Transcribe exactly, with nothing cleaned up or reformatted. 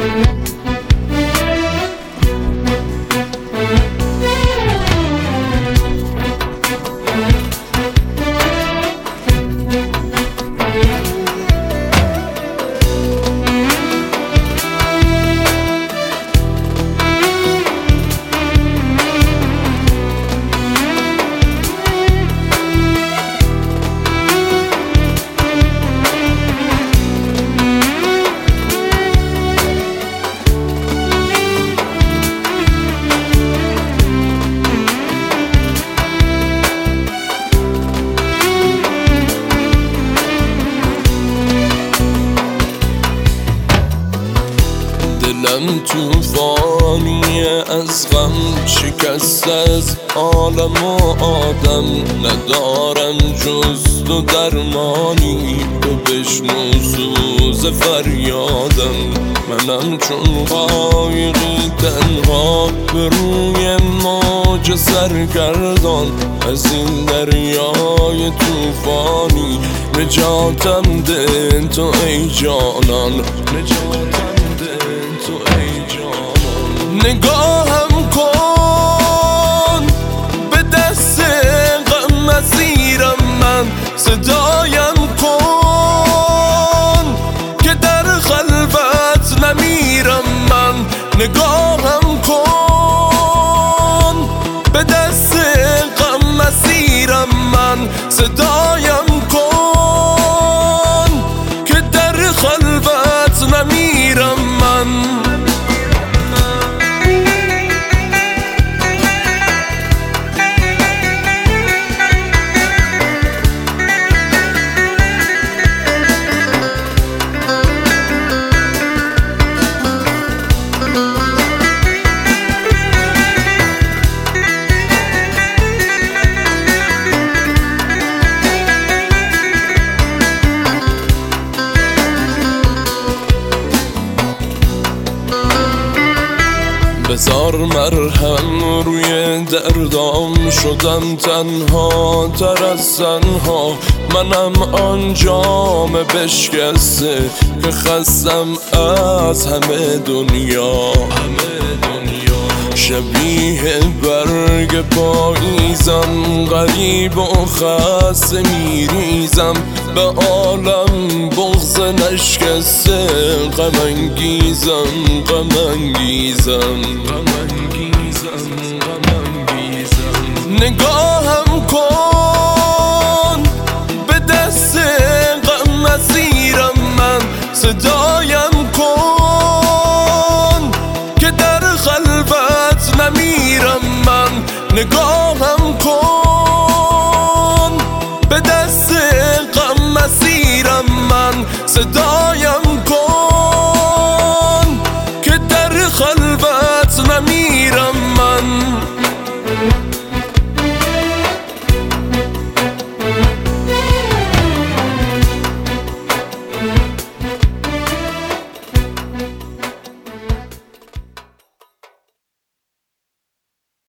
دلم توفانیه از غم شکست از عالم و آدم، ندارم جز تو درمانی تو بشنو سوز فریادم. منم چون قایقی تنها به روی موج سرگردان، از این دریای توفانی نجاتم ده تو ای جانان، نجاتم تو ای جانان. نگاهم کن به دست غم اسیرم من، صدایم کن که در خلوت نمیرم من. نگاهم کن به دست غم اسیرم من، صدایم کن که در خلوت نمیرم من. بذار مرهم روی دردام، شدم تنها تر از تنها. منم آن جام بشکسته که خستم از همه دنیا. شبیه برگ پاییزم، غریب و خسته میریزم به عالم بغض نشکسته. غم انگیزم غم انگیزم غم انگیزم غم انگیزم. نگاهم کن به دست غم اسیرم من، صدایم کن که در خلوت نمیرم من. نگاه